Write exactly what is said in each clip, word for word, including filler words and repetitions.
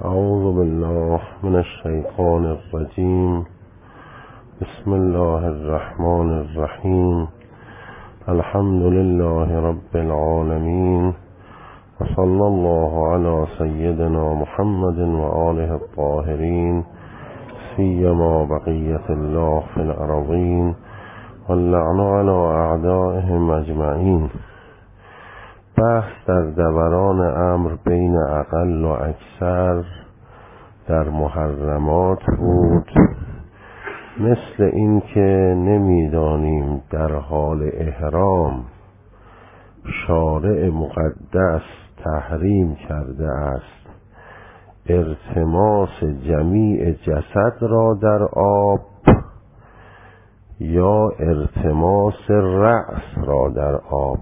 اعوذ بالله من الشیطان الرجیم. بسم الله الرحمن الرحیم. الحمد لله رب العالمین و صلی الله علی سیدنا محمد و آله الطاهرین سیما بقیت الله فی الارضین واللعن علی اعدائهم اجمعین. بحث در دوران امر بین اقل و اکثر در محرمات بود، مثل این که نمیدانیم در حال احرام شارع مقدس تحریم کرده است ارتماس جمیع جسد را در آب یا ارتماس رأس را در آب،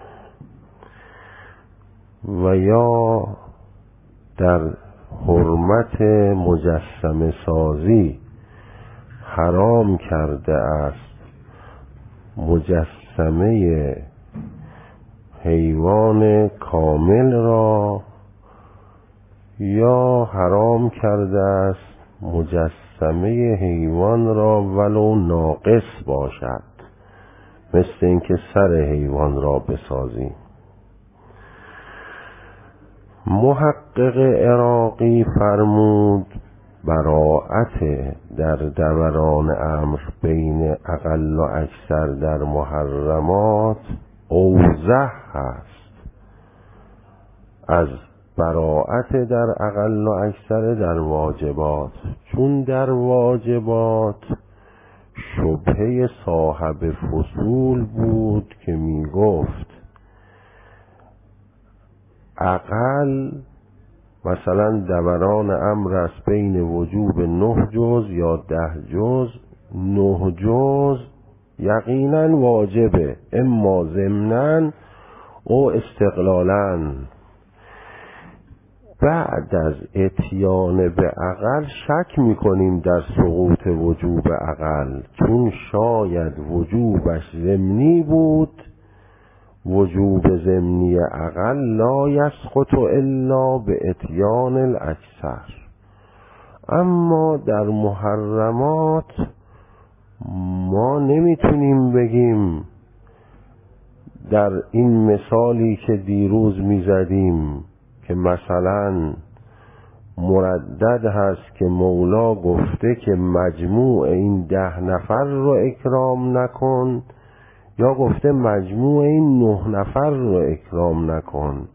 و یا در حرمت مجسمه سازی حرام کرده است مجسمه حیوان کامل را، یا حرام کرده است مجسمه حیوان را ولو ناقص باشد، مثل اینکه سر حیوان را بسازیم. محقق عراقی فرمود براءت در دوران امر بین اقل و اکثر در محرمات اوضح هست از براءت در اقل و اکثر در واجبات، چون در واجبات شبهه صاحب فصول بود که می گفت اقل مثلا دوران امر است بین وجوب نه جز یا ده جز، نه جز یقینا واجبه، اما ضمناً او استقلالاً. بعد از اتیان به اقل شک میکنیم در سقوط وجوب اقل، چون شاید وجوبش ضمنی بود. وجوب ضمنی اقل لا یسقط الا به اتیان الاکثر. اما در محرمات ما نمیتونیم بگیم در این مثالی که دیروز میزدیم که مثلا مردد هست که مولا گفته که مجموع این ده نفر رو اکرام نکن، یا گفته مجموع این نه نفر رو اکرام نکن.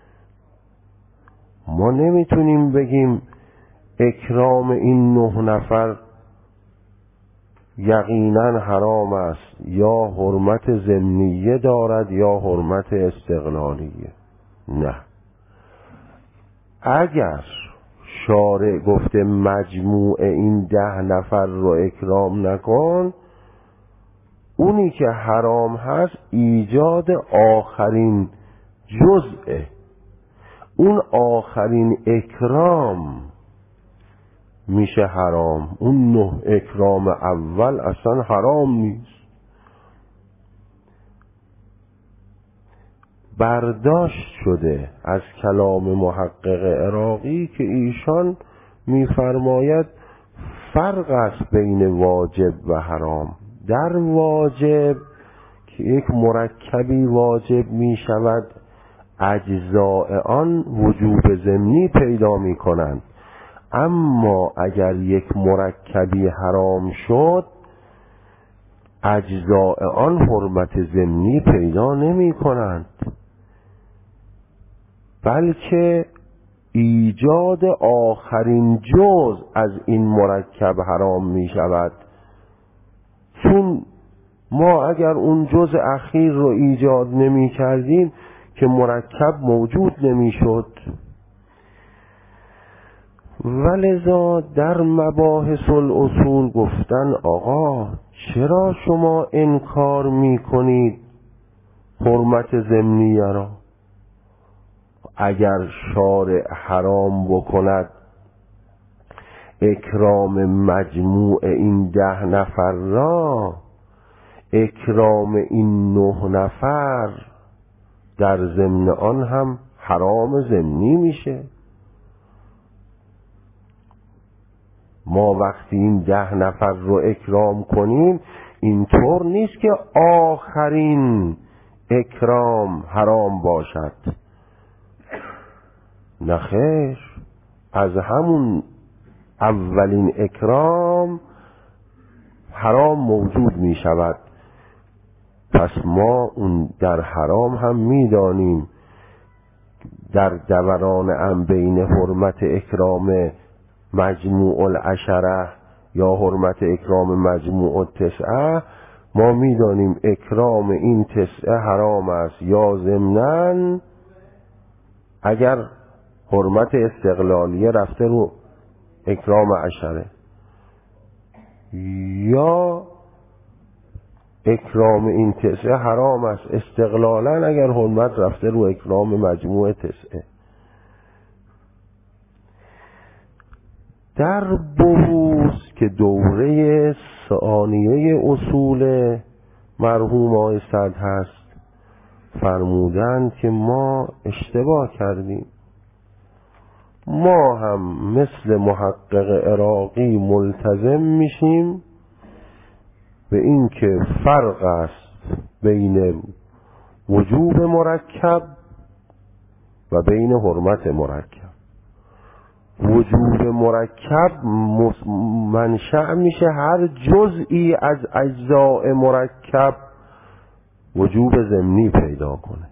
ما نمیتونیم بگیم اکرام این نه نفر یقینا حرام است، یا حرمت ضمنیه دارد یا حرمت استقلالیه. نه، اگر شارع گفته مجموع این ده نفر رو اکرام نکن، اونی که حرام هست ایجاد آخرین جزء، اون آخرین اکرام میشه حرام. اون نه اکرام اول اصلا حرام نیست. برداشت شده از کلام محقق عراقی که ایشان میفرماید فرق است بین واجب و حرام. در واجب که یک مرکبی واجب می شود، اجزاء آن وجوب ضمنی پیدا می کنند، اما اگر یک مرکبی حرام شد اجزاء آن حرمت ضمنی پیدا نمی کنند، بلکه ایجاد آخرین جز از این مرکب حرام می شود. چون ما اگر اون جز اخیر رو ایجاد نمی کردیم که مرکب موجود نمی شد. ولذا در مباحث الاصول گفتن آقا چرا شما انکار می کنید حرمت ضمنیه را؟ اگر شارع حرام بکند اکرام مجموع این ده نفر را، اکرام این نه نفر در ضمن آن هم حرام ضمنی میشه. ما وقتی این ده نفر رو اکرام کنیم اینطور نیست که آخرین اکرام حرام باشد، نخیر، از همون اولین اکرام حرام موجود می شود. پس ما اون در حرام هم می دانیم در دوران ام بین حرمت اکرام مجموع العشره یا حرمت اکرام مجموع التسعه، ما می دانیم اکرام این تسعه حرام است، یا ضمناً اگر حرمت استقلالیه رفته رو اکرام عشره، یا اکرام این تسعه حرام است استقلالا اگر حرمت رفته رو اکرام مجموع تسعه. در بحوث که دوره ثانیه اصول مرحوم آقای صدر هست فرمودند که ما اشتباه کردیم، ما هم مثل محقق عراقی ملتزم میشیم به این که فرق است بین وجوب مرکب و بین حرمت مرکب. وجوب مرکب منشأ میشه هر جزئی از اجزاء مرکب وجوب ضمنی پیدا کنه،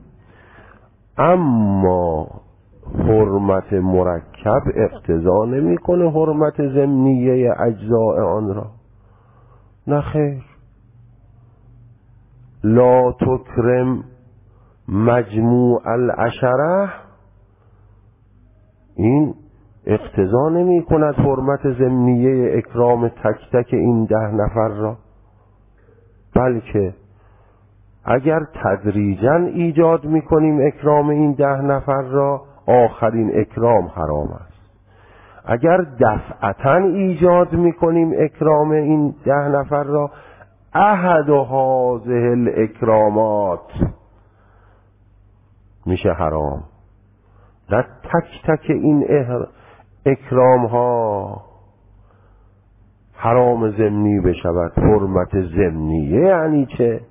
اما حرمت مرکب اقتضا نمیکنه حرمت ضمنیه اجزاء آن را، نخیر. لا تکرم مجموع العشره، این اقتضا نمی کند حرمت ضمنیه اکرام تک تک این ده نفر را، بلکه اگر تدریجاً ایجاد می کنیم اکرام این ده نفر را آخرین اکرام حرام است، اگر دفعتاً ایجاد می کنیم اکرام این ده نفر را احد و هذه الاکرامات میشه حرام. در تک تک این اکرام ها حرام ضمنی بشود. حرمت ضمنیه یعنی چه؟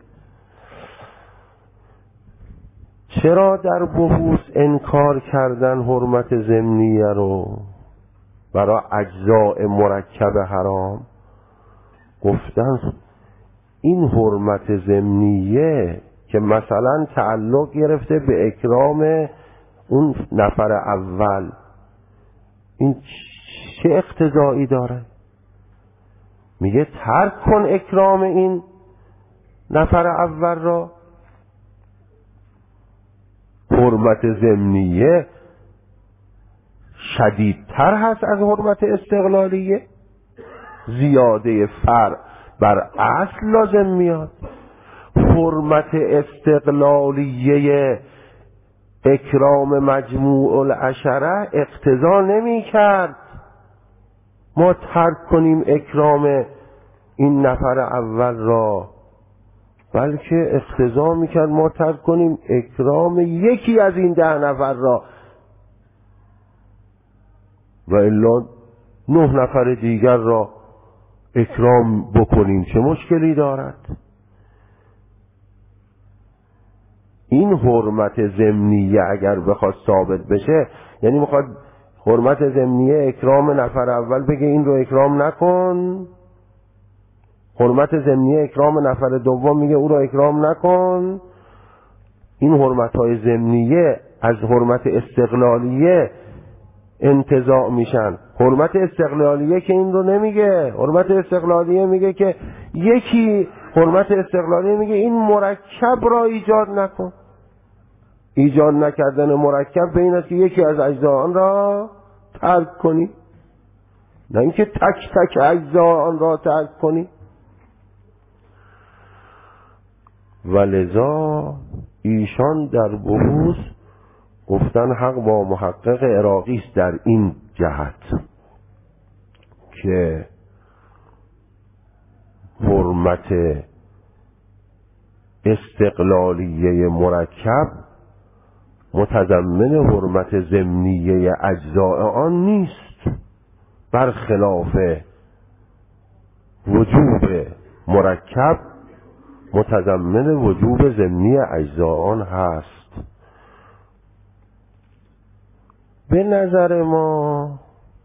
چرا در بحوث انکار کردن حرمت ضمنیه رو برای اجزاء مرکب حرام؟ گفتن این حرمت ضمنیه که مثلا تعلق گرفته به اکرام اون نفر اول، این چه اقتضایی داره؟ میگه ترک کن اکرام این نفر اول را. حرمت ضمنیه شدیدتر هست از حرمت استقلالیه، زیاده فرع بر اصل لازم میاد. حرمت استقلالیه اکرام مجموع العشره اقتضا نمی کرد ما ترک کنیم اکرام این نفر اول را، بلکه اقتضا می کرد ما ترک کنیم اکرام یکی از این ده نفر را، و الا نه نفر دیگر را اکرام بکنیم چه مشکلی دارد؟ این حرمت ضمنیه اگر بخواد ثابت بشه، یعنی میخواد حرمت ضمنیه اکرام نفر اول بگه این رو اکرام نکن، حرمت ضمنیه اکرام نفر دوم میگه او رو اکرام نکن. این حرمت های ضمنیه از حرمت استقلالیه انتزاع میشن. حرمت استقلالیه که این رو نمیگه، حرمت استقلالیه میگه که یکی، حرمت استقلالیه میگه این مرکب را ایجاد نکن. ایجاد نکردن مرکب به این است که یکی از اجزا آن را ترک کنی، نه اینکه تک تک اجزا آن را ترک کنی. ولذا ایشان در بحوث گفتن حق با محقق عراقی است در این جهت که حرمت استقلالیه مرکب متضمن حرمت ضمنیه اجزاء آن نیست، برخلاف وجوب مرکب متضمن وجوب ضمنی اجزا آن هست. به نظر ما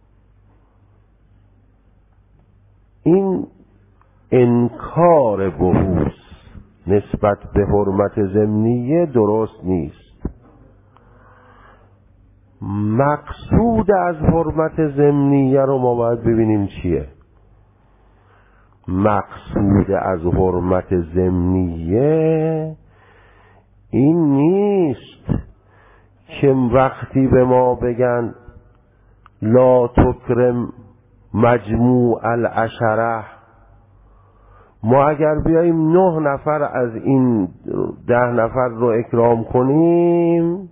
این انکار بحوث نسبت به حرمت ضمنیه درست نیست. مقصود از حرمت ضمنیه رو ما باید ببینیم چیه. مقصود از حرمت ضمنیه این نیست که وقتی به ما بگن لا تکرم مجموع العشره، ما اگر بیاییم نه نفر از این ده نفر رو اکرام کنیم،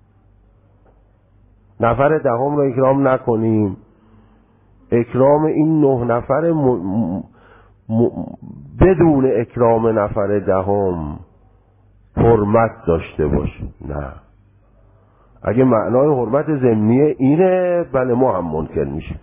نفر دهم رو اکرام نکنیم، اکرام این نه نفر م... م... بدون اکرام نفر دهم حرمت داشته باشه. نه، اگه معنای حرمت ضمنیه اینه، بله ما هم منکر میشه.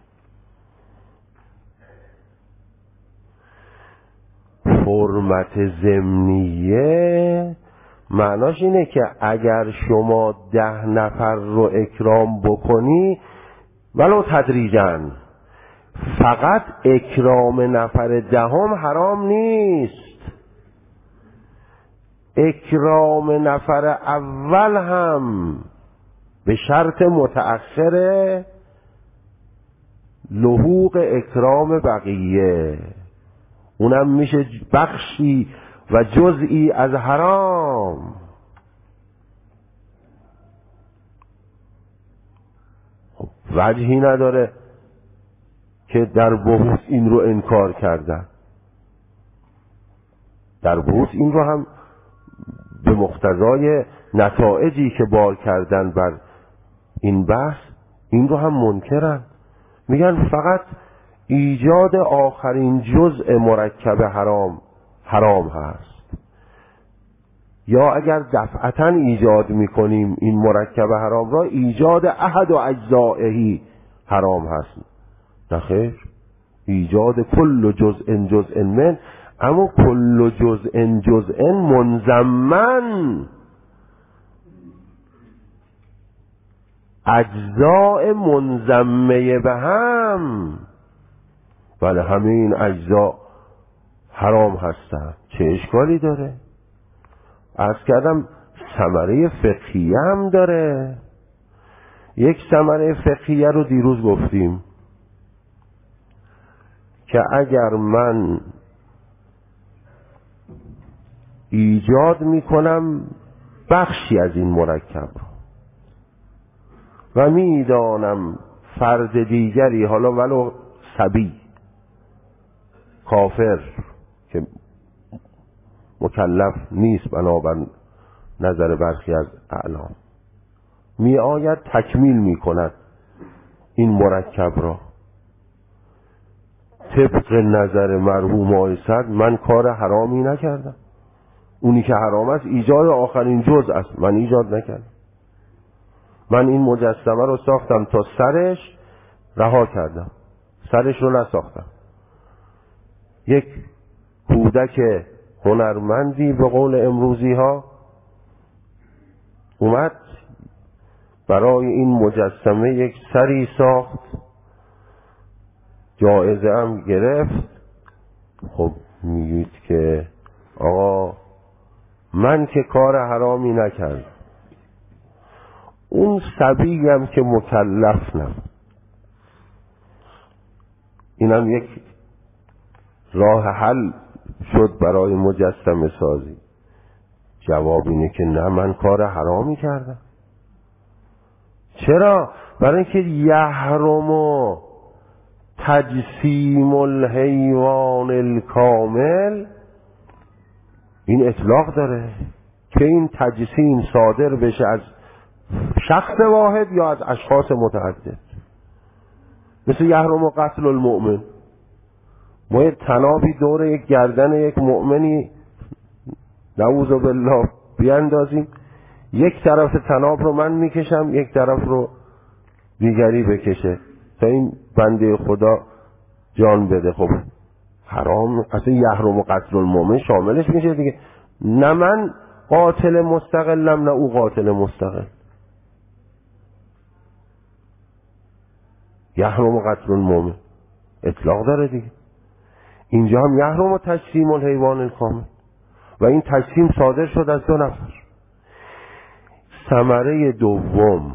حرمت ضمنیه معناش اینه که اگر شما ده نفر رو اکرام بکنی ولو تدریجاً، فقط اکرام نفر دهم حرام نیست، اکرام نفر اول هم به شرط متأخر لحوق اکرام بقیه، اونم میشه بخشی و جزئی از حرام. خب وجهی نداره که در بحوث این رو انکار کردن. در بحوث این رو هم به مقتضای نتایجی که بار کردن بر این بحث این رو هم منکرن. میگن فقط ایجاد آخرین جزء مرکب حرام حرام هست، یا اگر دفعتاً ایجاد میکنیم این مرکب حرام را، ایجاد احد و اجزائهی حرام هست. نخیر، ایجاد کل جزء جزء من، اما کل جزء جزء منضمن اجزاء منضمه به هم، بله همین اجزا حرام هستن، چه اشکالی داره؟ عرض کردم ثمره فقهیه هم داره. یک ثمره فقهیه رو دیروز گفتیم که اگر من ایجاد میکنم بخشی از این مرکب و میدانم فرد دیگری، حالا ولو صبی کافر که مکلف نیست بنابر نظر برخی از اعلام، می آید تکمیل می کند این مرکب را، طبق نظر مرحوم آقای صدر من کار حرامی نکردم، اونی که حرام است ایجاد آخرین جزء است، من ایجاد نکردم. من این مجسمه رو ساختم تا سرش، رها کردم، سرش رو نساختم. یک کودک هنرمندی به قول امروزی ها اومد برای این مجسمه یک سری ساخت، جایزه هم گرفت. خب میگید که آقا من که کار حرامی نکردم، اون صبی هم که مکلف نبود. اینم یک راه حل شد برای مجسمه سازی. جواب اینه که نه، من کار حرامی کردم. چرا؟ برای اینکه یحرم تجسیم الحیوان الکامل این اطلاق داره که این تجسیم صادر بشه از شخص واحد یا از اشخاص متعدد. مثل یحرم قتل المؤمن، ما یه تنابی دور یک گردن یک مؤمنی نعوذ بالله بیاندازیم، یک طرف تناب رو من میکشم، یک طرف رو دیگری بکشه، تا این بنده خدا جان بده. خب حرام اصلا یحرم قتل المؤمن شاملش میشه دیگه. نه من قاتل مستقلم نه او قاتل مستقل. یحرم قتل المؤمن اطلاق داره دیگه. اینجا هم یحرم تجسیم الحیوان الکامل و این تجسیم صادر شد از دو نفر. ثمره دوم،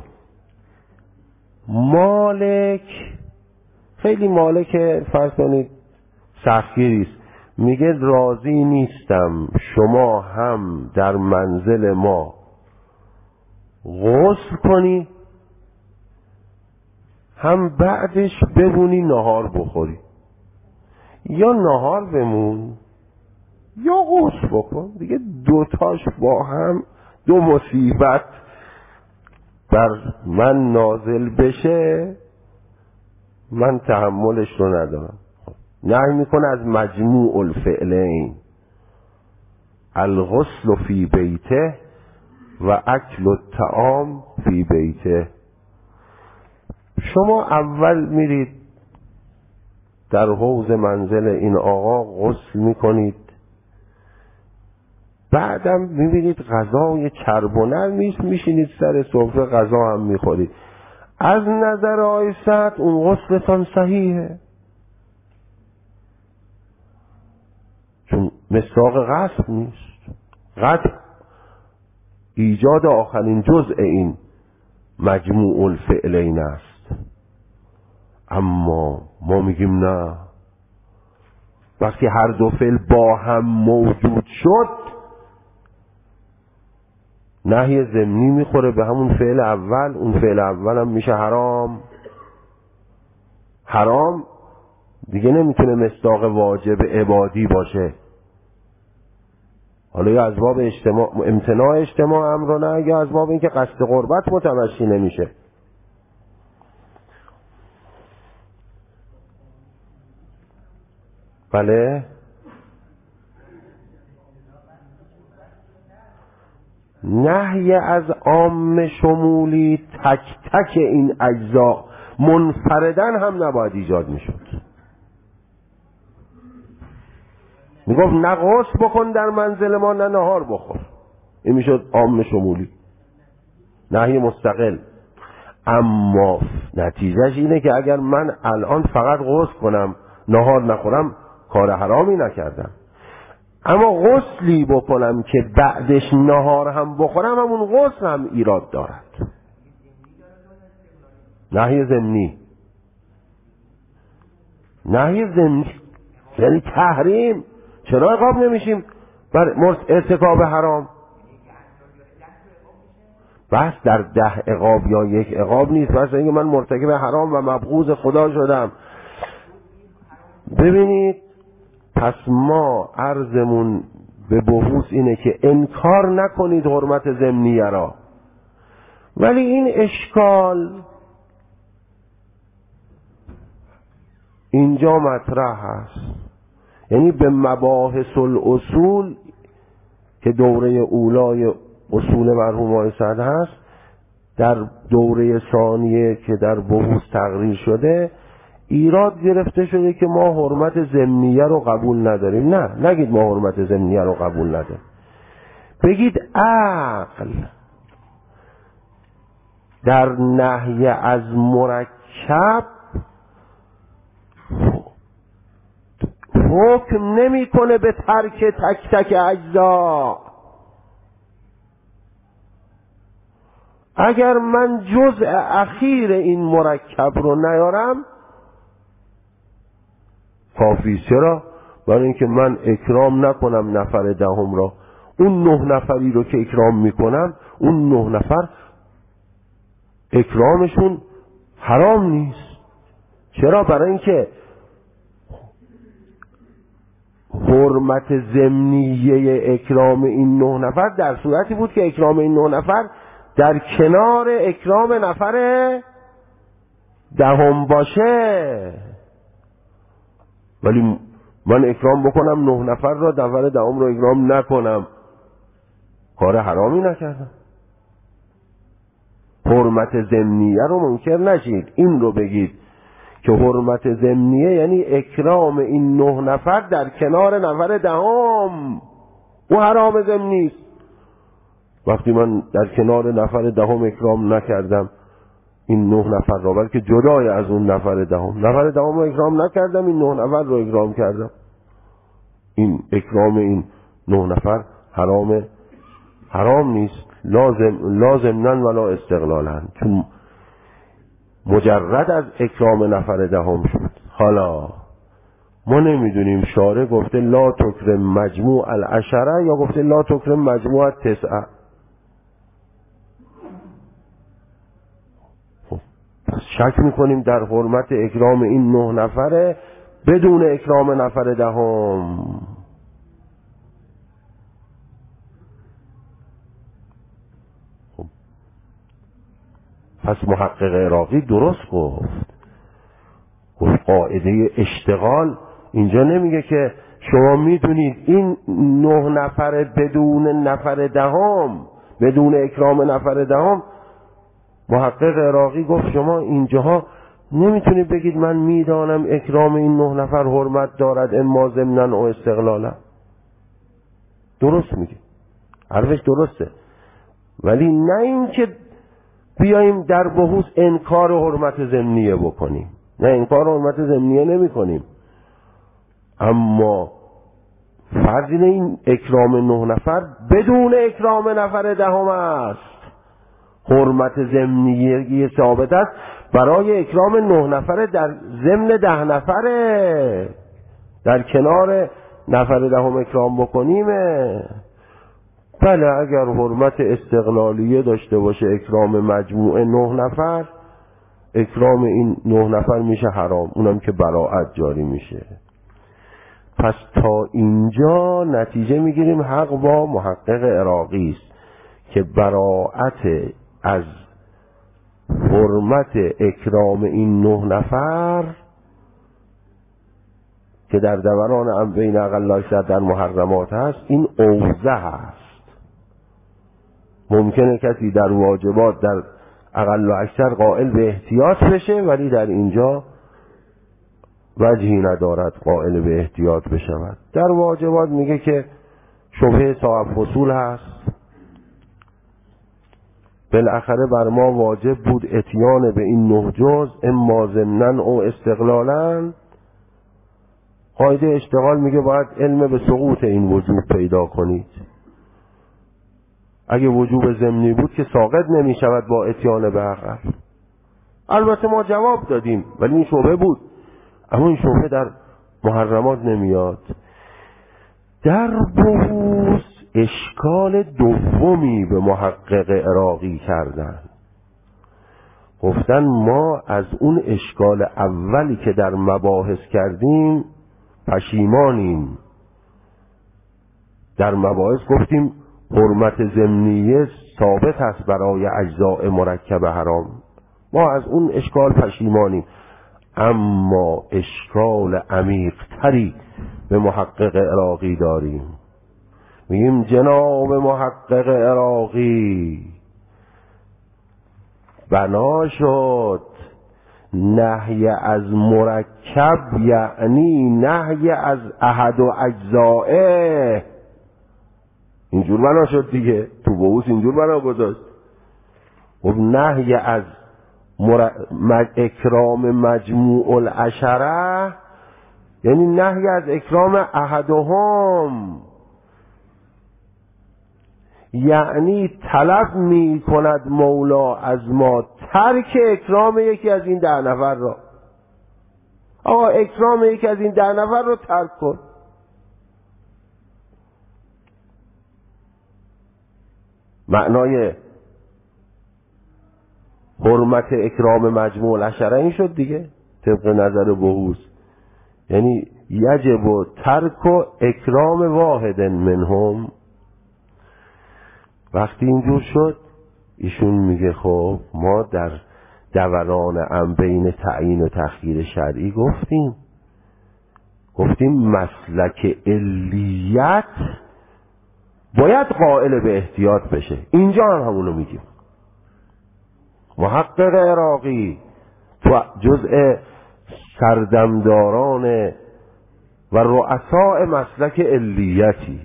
مالک خیلی مالک فرض کنید سختگیریست، میگه راضی نیستم شما هم در منزل ما غسل کنی هم بعدش بمونی نهار بخوری. یا نهار بمون یا غسل بکن دیگه. دوتاش با هم دو مصیبت بر من نازل بشه من تحملش رو ندارم. نهی میکنه از مجموع الفعلین، الغسل فی بیته و اکل الطعام فی بیته. شما اول میرید در حوض منزل این آقا غسل میکنید، بعدم میبینید غذای چرب و نرم میشینید سر سفره غذا هم میخورید. از نظر آیست اون غسلتان صحیحه، چون مصداق غصب نیست. غصب ایجاد آخرین جزء این مجموع الفعلین است. اما ما میگیم نه، وقتی هر دو فعل با هم موجود شد نهی ضمنی میخوره به همون فعل اول. اون فعل اول هم میشه حرام. حرام دیگه نمیتونه مصداق واجب عبادی باشه. حالا یا از باب اجتماع امتناع اجتماع امر نه، یا از باب اینکه قصد قربت متوشی نمیشه. بله نهی از عام شمولی تک تک این اجزا منفردن هم نباید ایجاد میشد. میگفت نه غسل بکن در منزل ما نه نهار بخور، این میشد عام شمولی، نهی مستقل. اما نتیجهش اینه که اگر من الان فقط غسل کنم نهار نخورم کار حرامی نکردم، اما غسلی بکنم که بعدش نهار هم بخورم همون غسل هم ایراد دارد. نهی ضمنی، نهی ضمنی یعنی تحریم. چرا عقاب نمیشیم بر ارتکاب حرام؟ بس در ده عقاب یا یک عقاب نیست، بس اینکه من مرتکب حرام و مبغوض خدا شدم. ببینید پس ما عرضمون به بحوث اینه که انکار نکنید حرمت ضمنیه را، ولی این اشکال اینجا مطرح هست. یعنی به مباحث الاصول که دوره اولای اصول مرحوم آیسد هست، در دوره ثانیه که در بحوث تقریر شده ایراد گرفته شده که ما حرمت ضمنیه رو قبول نداریم. نه، نگید ما حرمت ضمنیه رو قبول نداریم، بگید عقل در نهی از مرکب حکم نمیکنه به ترک تک تک اجزا. اگر من جزء اخیر این مرکب رو نیارم کافی. چرا؟ برای اینکه من اکرام نکنم نفر دهم را، اون نه نفری رو که اکرام میکنم اون نه نفر اکرامشون حرام نیست. چرا؟ برای اینکه حرمت ضمنیه اکرام این نه نفر در صورتی بود که اکرام این نه نفر در کنار اکرام نفر دهم باشه. ولی من اکرام بکنم نه نفر را، نفر دهم را اکرام نکنم، کار حرامی نکردم. حرمت ضمنیه رو منکر نشید، این رو بگید که حرمت ضمنیه یعنی اکرام این نه نفر در کنار نفر دهم، او حرام ضمنی است. وقتی من در کنار نفر دهم اکرام نکردم این نه نفر را، بلکه جدای از اون نفر دهم، نفر دهم رو اکرام نکردم، این نه نفر رو اکرام کردم، این اکرام این نه نفر حرام حرام نیست، لازم لازم نن ولا استقلالن، چون مجرد از اکرام نفر دهم شد. حالا ما نمیدونیم شارع گفته لا تکرم مجموع العشره یا گفته لا تکرم مجموع التسعه. پس شک میکنیم در حرمت اکرام این نه نفره بدون اکرام نفر دهم. خب پس محقق عراقی درست گفت، گفت قاعده اشتغال اینجا نمیگه که شما میدونید این نه نفر بدون نفر دهم، بدون اکرام نفر دهم. محقق عراقی گفت شما اینجاها نمیتونید بگید من میدانم اکرام این نه نفر حرمت دارد اما ضمناً و استقلالا. درست میگه، حرفش درسته، ولی نه این که بیاییم در بحوث انکار حرمت ضمنیه بکنیم، نه انکار حرمت ضمنیه نمی کنیم، اما فرض اینه این اکرام نه نفر بدون اکرام نفر دهم است. حرمت ضمنیه ثابت است برای اکرام نه نفره در ضمن ده نفره، در کنار نفر دهم اکرام بکنیم. بله اگر حرمت استقلالیه داشته باشه اکرام مجموعه نه نفر، اکرام این نه نفر میشه حرام، اونم که براءت جاری میشه. پس تا اینجا نتیجه میگیریم حق با محقق عراقی است که براءت از حرمت اکرام این نه نفر که در دوران ام بین اقل اکثر در محرمات هست این اوضح هست. ممکنه کسی در واجبات در اقل و اکثر قائل به احتیاط بشه، ولی در اینجا وجهی ندارد قائل به احتیاط بشود. در واجبات میگه که شبهه صاحب فصول هست، بالاخره بر ما واجب بود اتیان به این نه جز اما ضمناً او استقلالاً. قاعده اشتغال میگه باید علم به سقوط این وجوب پیدا کنید. اگه وجوب ضمنی بود که ساقط نمی شود با اتیان به عقل. البته ما جواب دادیم ولی این شبهه بود، اما این شبهه در محرمات نمیاد. در بحوث اشکال دومی به محقق عراقی کردن، گفتن ما از اون اشکال اولی که در مباحث کردیم پشیمانیم. در مباحث گفتیم حرمت ضمنیه ثابت است برای اجزاء مرکب حرام، ما از اون اشکال پشیمانیم. اما اشکال عمیق تری به محقق عراقی داریم. میگیم جناب محقق عراقی بنا شد نهی از مرکب یعنی نهی از احد و اجزائه. اینجور بنا شد دیگه، تو بحوث اینجور بنا گذاشت. و نهی از مر... مج... اکرام مجموع العشره یعنی نهی از اکرام احدهم، یعنی طلب می کند مولا از ما ترک اکرام یکی از این ده نفر را. آقا اکرام یکی از این ده نفر رو ترک کن. معنای حرمت اکرام مجموع العشره این شد دیگه طبق نظر بحوث، یعنی یجب ترک و اکرام واحد منهم. وقتی اینجور شد ایشون میگه خب ما در دوران ام بین تعیین و تخییر شرعی گفتیم گفتیم مسلک علیت باید قائل به احتیاط بشه. اینجا هم همونو میگیم. محقق عراقی تو جزء سردمداران و رؤساء مسلک علیتی.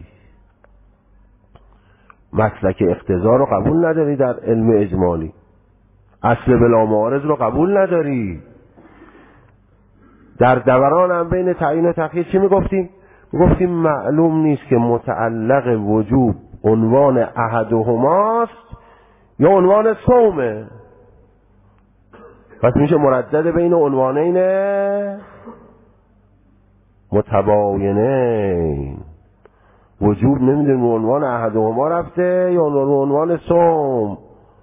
مسلک اقتضا رو قبول نداری در علم اجمالی، اصل بلا معارض رو قبول نداری. در دوران هم بین تعیین و تخییر چی میگفتیم؟ میگفتیم معلوم نیست که متعلق وجوب عنوان احدهماست یا عنوان صومه، پس میشه مردد بین عنوانین متباینین. وجوب نمیدونیم عنوان احدهما رفته یا عنوان صوم.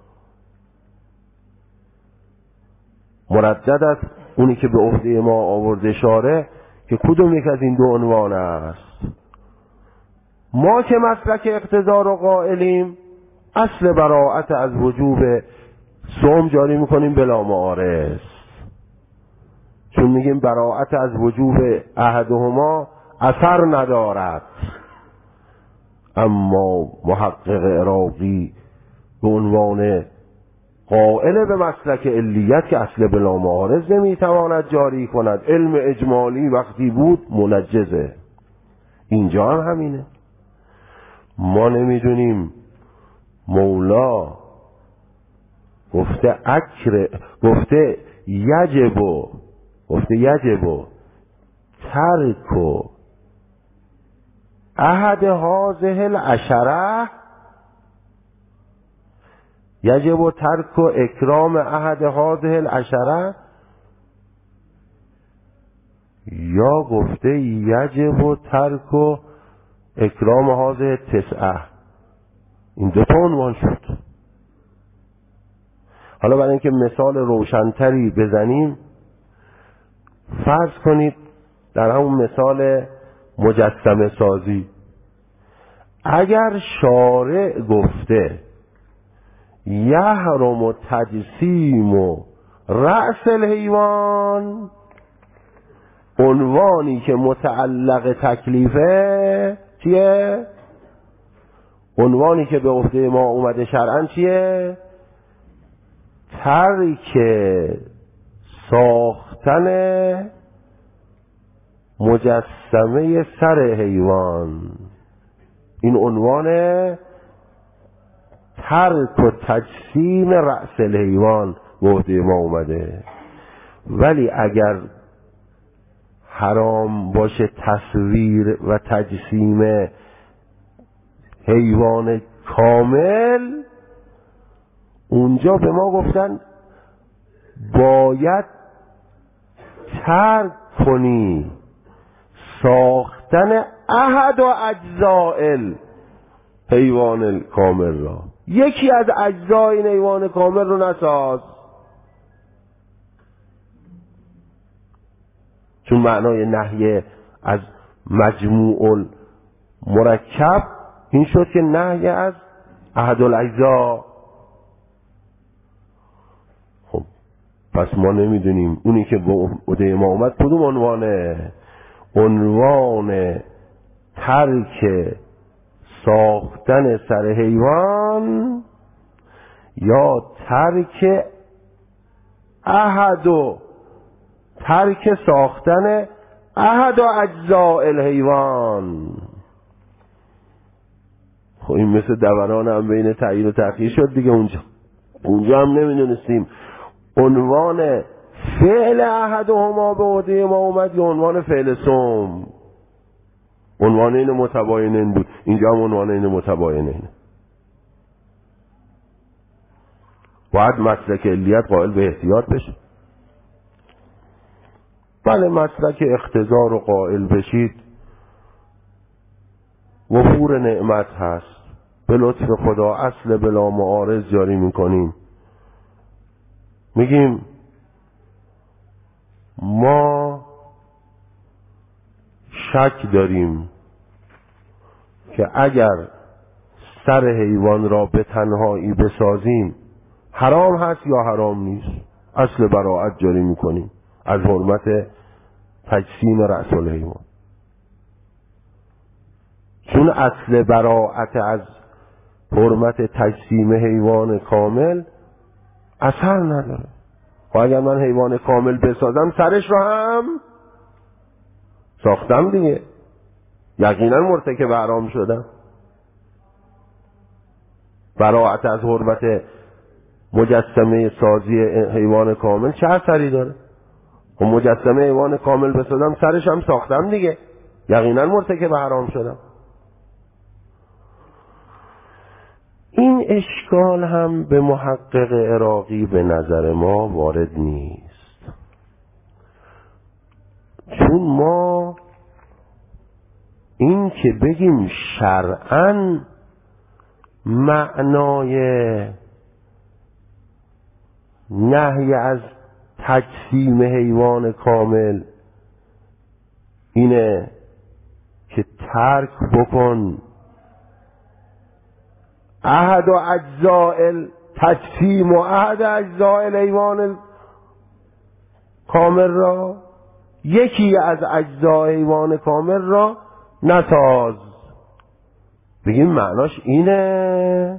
مردد است اونی که به عهده ما آورده شاره که کدوم یک از این دو عنوان است. ما که مسلک اقتضا رو قائلیم اصل براءت از وجوب صوم جاری میکنیم بلا معارض، چون میگیم براءت از وجوب احدهما اثر ندارد. اما محقق عراقی به عنوان قائل به مسلک علیت که اصل بلا معارض نمیتواند جاری کند، علم اجمالی وقتی بود منجزه. اینجا هم همینه. ما نمیدونیم مولا گفته اکر گفته یجبو گفته یجبو ترکو احد هذه العشره، یجب ترک اکرام احد هذه العشره، یا گفته یجب ترک اکرام هذه تسعه. این دو تا عنوان شد. حالا برای اینکه مثال روشنتری بزنیم، فرض کنید در همون مثال مجسمه سازی، اگر شارع گفته یحرم تجسیم رأس الحیوان، عنوانی که متعلق تکلیفه چیه؟ عنوانی که به عهده ما اومده شرعاً چیه؟ ترک ساختن مجسمه سر حیوان. این عنوان ترک و تجسیم رأس الحیوان به عهده ما اومده. ولی اگر حرام باشه تصویر و تجسیم حیوان کامل، اونجا به ما گفتن باید ترک کنی ساختن احد و اجزائل حیوان کامل را. یکی از اجزای این حیوان کامل رو نساز، چون معنای نهی از مجموع مرکب این شد که نهی از احد الاجزا. خب پس ما نمیدونیم اونی که به عهده ما اومد کدوم عنوانه؟ عنوان ترک ساختن سر حیوان یا ترک احد و ترک ساختن احد و اجزاء الحیوان. خب این مثل دوران هم بین تعیین و تأخیر شد دیگه. اونجا اونجا هم نمیدونستیم عنوان فعل احدهما به عهده ما اومد یا عنوان فعل صوم. عنوانین متباینین بود، اینجا هم عنوانین متباینین. باید مسلک علیت قائل به احتیاط بشه. بله مسلک اقتضا رو قائل بشید، وفور نعمت هست، به لطف خدا اصل بلا معارض جاری میکنیم. میگیم ما شک داریم که اگر سر حیوان را به تنهایی بسازیم حرام هست یا حرام نیست. اصل براءت جاری میکنیم از حرمت تجسیم رأس الحیوان، چون اصل براءت از حرمت تجسیم حیوان کامل اثر نداره. و اگر من حیوان کامل بسازم سرش رو هم ساختم دیگه، یقینا مرتکب حرام شدم. براءت از حرمت مجسمه سازی حیوان کامل چه اثری داره؟ و مجسمه حیوان کامل بسازم سرش هم ساختم دیگه، یقینا مرتکب حرام شدم. این اشکال هم به محقق عراقی به نظر ما وارد نیست، چون ما این که بگیم شرعاً معنای نهی از تجسیم حیوان کامل اینه که ترک بکن احد و اجزاء تجسیم و احد اجزاء حیوان کامل را، یکی از اجزای حیوان کامل را نساز. بگیم معناش اینه،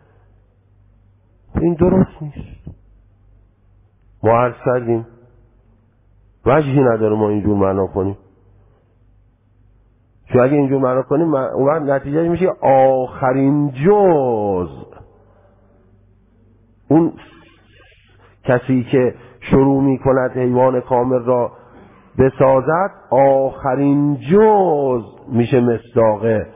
این درست نیست. ما عرض کردیم وجهی نداره ما اینجور معنا کنیم، چون اگه اینجور معنا کنیم اون وقت نتیجه میشه آخرین جز. اون کسی که شروع میکند حیوان کامل را بسازد آخرین جز میشه مصداق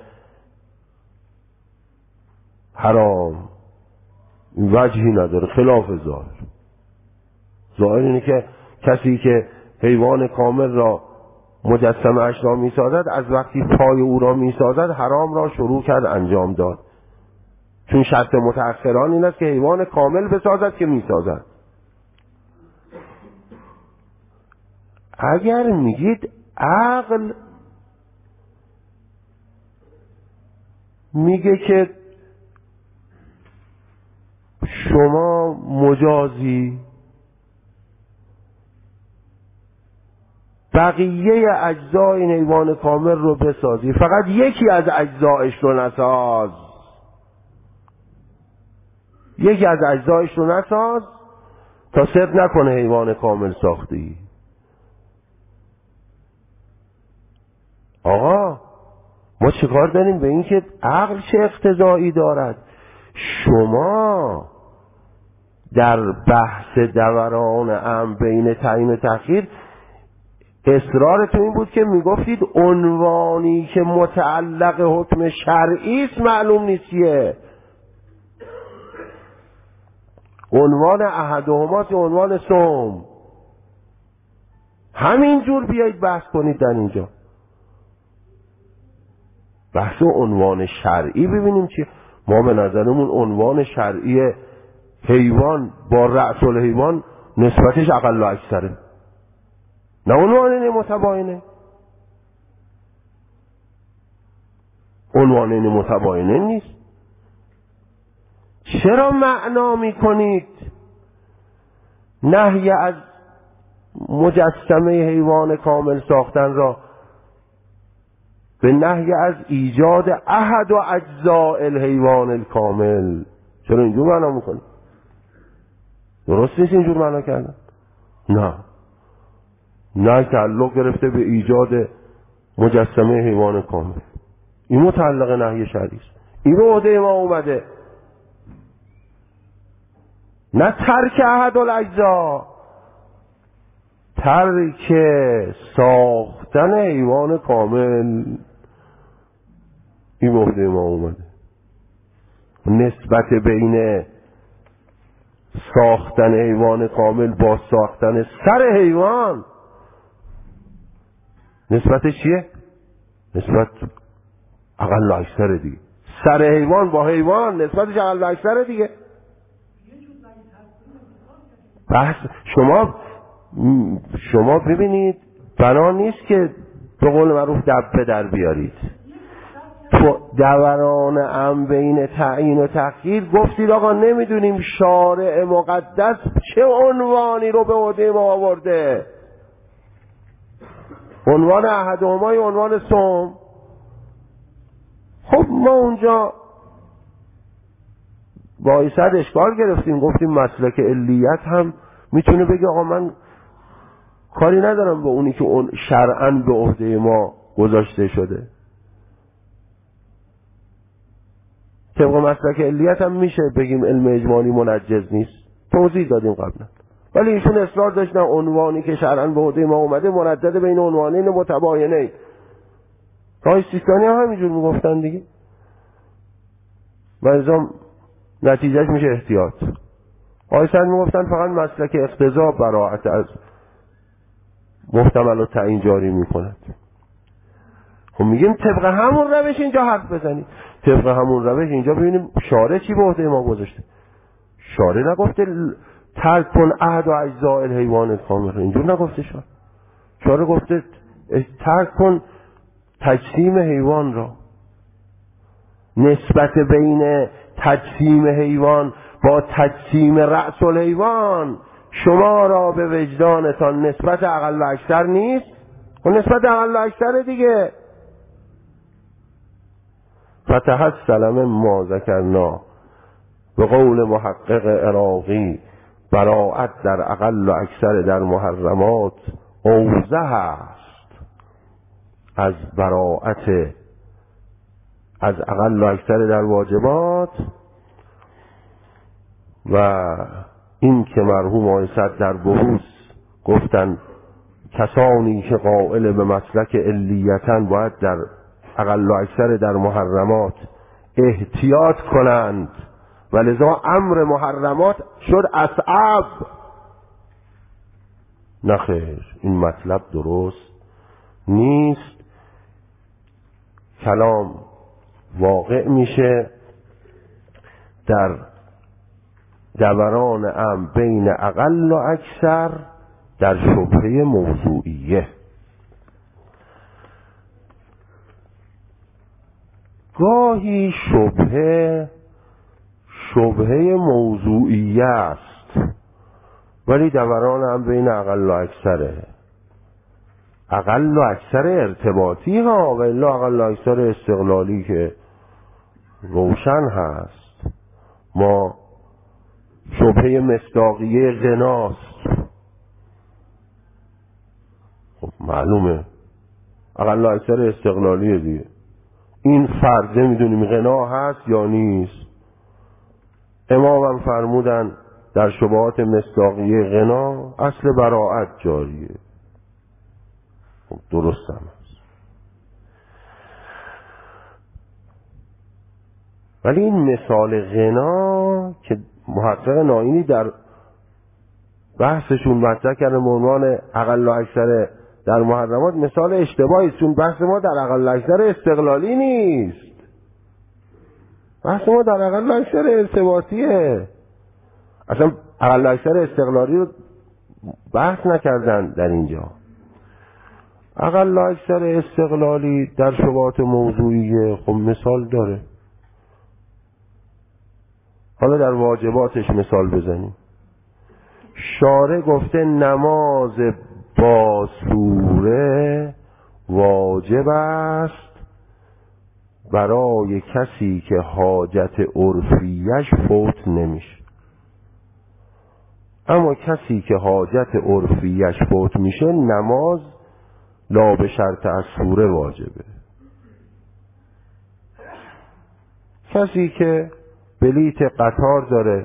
حرام. وجهی نداره، خلاف ظاهر. ظاهر اینه که کسی که حیوان کامل را مجسمه اش را میسازد از وقتی پای او را میسازد حرام را شروع کرد انجام داد، چون شرط متأخران این است که حیوان کامل بسازد که میسازد. اگر میگید عقل میگه که شما مجازی بقیه اجزای این حیوان کامل رو بسازی، فقط یکی از اجزایش رو نساز، یکی از اجزایش رو نساز تا صدق نکنه حیوان کامل ساختی. آقا ما چیکار داریم به این که عقل چه اقتضایی دارد؟ شما در بحث دوران امر بین تعیین و تأخیر اصرارتون این بود که میگفتید عنوانی که متعلق حکم شرعی است معلوم نیستیه. عنوان احدهما که عنوان صوم، همینجور بیایید بحث کنید در اینجا. بحث عنوان شرعی ببینیم چی. ما به نظرمون عنوان شرعی حیوان با رأس الحیوان نسبتش اقل و اکثره، نه عنوان متباینه. عنوان متباینه نیست. چرا معنا میکنید نهی از مجسمه حیوان کامل ساختن را به نهی از ایجاد احد و اجزاء الحیوان الکامل؟ چرا اینجور معنا میکنید؟ درست نیست اینجور معنا کردن. نه نه تعلق گرفته به ایجاد مجسمه حیوان کامل، این متعلق نهی شرعی است، این به عهده ما اومده. نه ترک احد الاجزا، ترک ساختن حیوان کامل، این به عهده ما اومده. نسبت بین ساختن حیوان کامل با ساختن سر حیوان نسبتش چیه؟ نسبت اقل و اکثر دیگه. سر حیوان با حیوان نسبتش اقل و اکثر دیگه. بحث شما شما ببینید بنا نیست که به قول معروف دبه در بیارید. تو دوران ام بین تعیین و تأخیر گفتید آقا نمیدونیم شارع مقدس چه عنوانی رو به عهده ما آورده. عنوان احدهما یا عنوان صوم. خب ما اونجا با ایصد اشکال گرفتیم، گفتیم مسلک علیت هم میتونه بگه آقا من کاری ندارم با اونی که اون شرعاً به عهده ما گذاشته شده. طبق مسلک علیت هم میشه بگیم علم اجمالی منجز نیست، توضیح دادیم قبلا. ولی ایشون اصرار داشتن عنوانی که شرعاً به عهده ما اومده مردد بین عنوانین متباینین. راه سیستانی هم همینجور میگفتن دیگه، و ازام نتیجهش میشه احتیاط. آیسان میگفتن فقط مسلک اقتضا براعت از محتمل و تعیین جاری میکند. خب میگیم طبق همون روش اینجا حرف بزنید، طبق همون روش اینجا ببینیم شارع چی به عهده ما گذاشته. شارع نگفته ترک کن عهد و اجزاء الحیوان کامل، اینجور نگفته. شارع شارع گفته ترک کن تجسیم حیوان را. نسبت بین تجسیم حیوان با تجسیم رأس الحیوان شما را به وجدانتان نسبت اقل و اکثر نیست؟ و نسبت اقل و اکثر دیگه. فتحصل ما ذکرنا به قول محقق عراقی براعت در اقل و اکثر در محرمات اوضح است از براعت از اقل و اکثر در واجبات. و این که مرحوم آقای صدر در بحوث گفتن کسانی که قائل به مسلک علیتن باید در اقل و اکثر در محرمات احتیاط کنند و لذا امر محرمات شد اصعب. نخیر، این مطلب درست نیست. کلام واقع میشه در دوران ام بین اقل و اکثر در شبهه موضوعیه. گاهی شبهه شبهه موضوعیه است ولی دوران ام بین اقل و اکثره. اقل و اکثر ارتباطی ها و الا اقل و اکثر استقلالی که روشن هست. ما شبهه مصداقیه غناست، خب معلومه اقل و اکثر استقلالیه دیگه. این فرض نمیدونیم غنا هست یا نیست. امام هم فرمودن در شبهات مصداقیه غنا اصل براعت جاریه. خب درست هم هست. ولی این مثال غنا که محقق ناینی در بحثشون مطرح کردن به عنوان اقل و اکثر در محرمات مثال اشتباهی است، چون بحث ما در اقل و اکثر استقلالی نیست، بحث ما در اقل و اکثر ارتباطیه. اصلا اقل و اکثر استقلالی رو بحث نکردن در اینجا. اقل و اکثر استقلالی در شبهات موضوعیه خب مثال داره. حالا در واجباتش مثال بزنیم. شارع گفته نماز با سوره واجب است برای کسی که حاجت عرفیش فوت نمیشه. اما کسی که حاجت عرفیش فوت میشه نماز لا به شرط از سوره واجبه. کسی که بلیت قطار داره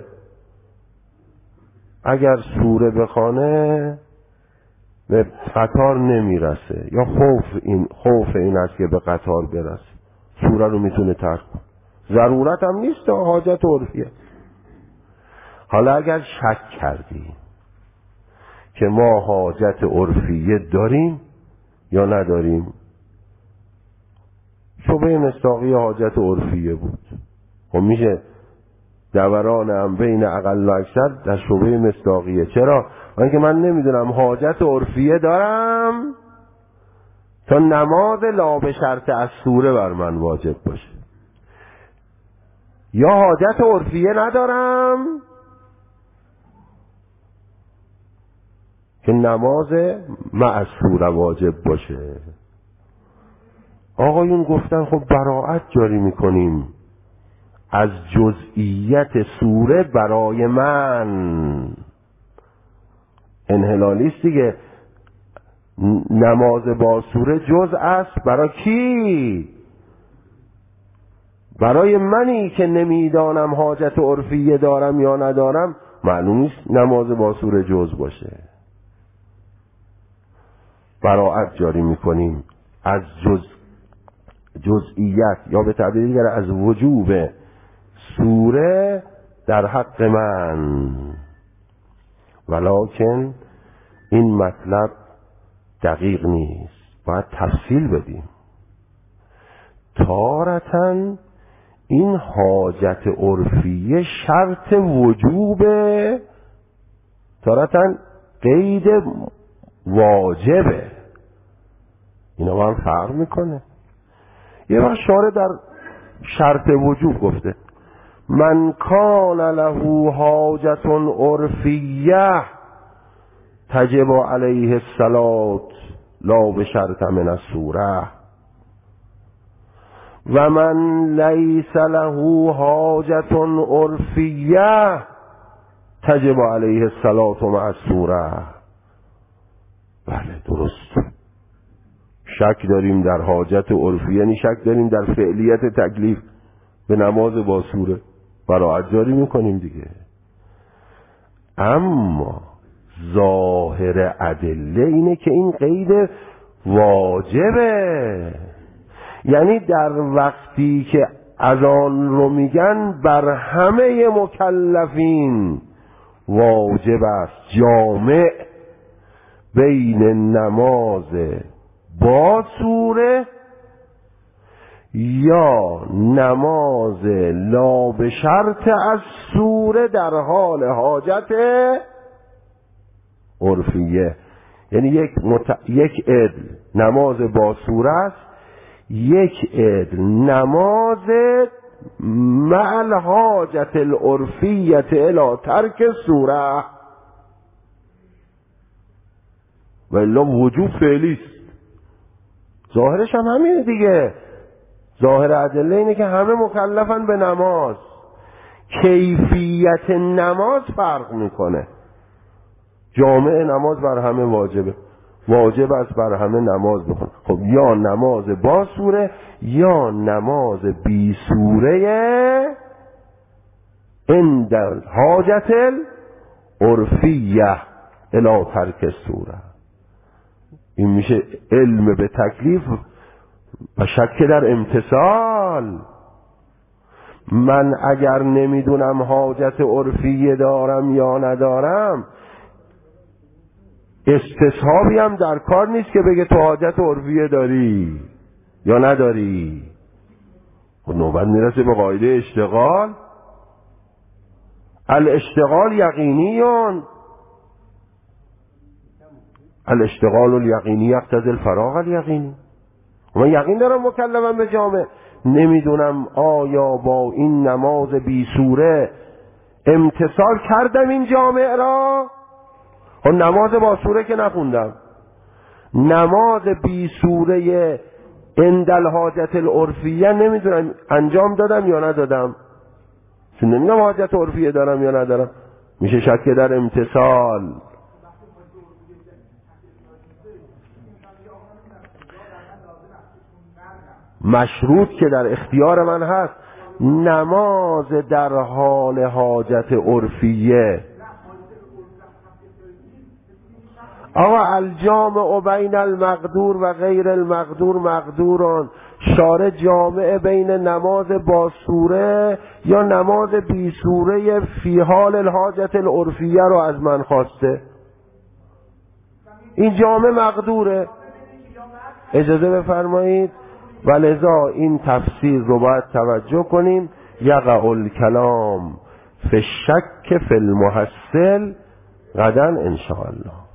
اگر سوره بخونه به قطار نمیرسه یا خوف این خوف این است که به قطار برسه، سوره رو میتونه ترک کنه. ضرورت هم نیست، حاجت عرفیه. حالا اگر شک کردی که ما حاجت عرفیه داریم یا نداریم، شبهه مصداقی حاجت عرفیه بود، خب میشه دوران هم بین اقل و اکثر در شبهه مصداقیه. چرا؟ من که من نمیدونم حاجت عرفیه دارم تا نماز لا به شرط از سوره بر من واجب باشه، یا حاجت عرفیه ندارم که نماز مع سوره واجب باشه. آقایون گفتن خب براعت جاری میکنیم از جزئیت سوره برای من. انحلالیست دیگه. نماز با سوره جز است برای کی؟ برای منی که نمیدانم حاجت عرفیه دارم یا ندارم معلوم نیست نماز با سوره جز باشه. براءت جاری میکنیم از جز جزئیت یا به تعبیر دیگر از وجوب سوره در حق من، ولکن این مطلب دقیق نیست، باید تفصیل بدیم. تارتاً این حاجت عرفیه شرط وجوبه، تارتاً قید واجبه. اینا با هم فرق میکنه. یه وقت شارع در شرط وجوب گفته من کان له حاجت عرفیه تجب علیه الصلاة لا بشرط من السوره و من لیس له حاجت عرفیه تجب علیه الصلاة مع السوره. بله درست، شک داریم در حاجت عرفی، یعنی شک داریم در فعلیت تکلیف به نماز با سوره، براءت جاری میکنیم دیگه. اما ظاهر ادله اینه که این قید واجبه، یعنی در وقتی که اذان رو میگن بر همه مکلفین واجب است جامع بین نماز با سوره یا نماز لا به شرط از سوره در حال حاجت عرفیه. یعنی یک, مت... یک عدل نماز با سوره است، یک عدل نماز مع الحاجت العرفیه الی ترک سوره، و الا وجوب فعلی است. ظاهرش هم همینه دیگه. ظاهر ادله اینه که همه مکلفن به نماز، کیفیت نماز فرق میکنه. جامع نماز بر همه واجبه، واجب است بر همه نماز بخون. خب یا نماز با سوره یا نماز بی سوره عند الحاجت العرفیه الی ترک سوره. این میشه علم به تکلیف و شک در امتثال. من اگر نمیدونم حاجت عرفیه دارم یا ندارم، استصحابی هم در کار نیست که بگه تو حاجت عرفیه داری یا نداری. و نوبت میرسه به قاعده اشتغال. الاشتغال یقینیون، الاشتغال الیقینی یقتضی الفراغ الیقینی. من یقین دارم مکلفم به جامع، نمیدونم آیا با این نماز بی سوره امتثال کردم این جامع را. و نماز با سوره که نخوندم، نماز بی سوره عند الحاجت العرفیه نمیدونم انجام دادم یا ندادم، چون نمیدونم حاجت عرفیه دارم یا ندارم، میشه شک در امتثال. مشروط که در اختیار من هست نماز در حال حاجت عرفیه. آقا الجامع بین المقدور و غیر المقدور مقدوران، شارع جامع بین نماز با سوره یا نماز بی سوره فی حال الحاجت العرفیه رو از من خواسته. این جامع مقدوره. اجازه بفرمایید، ولذا این تفسیر رو باید توجه کنیم. یقع الکلام فی الشک فی المحصل غدا ان شاء الله.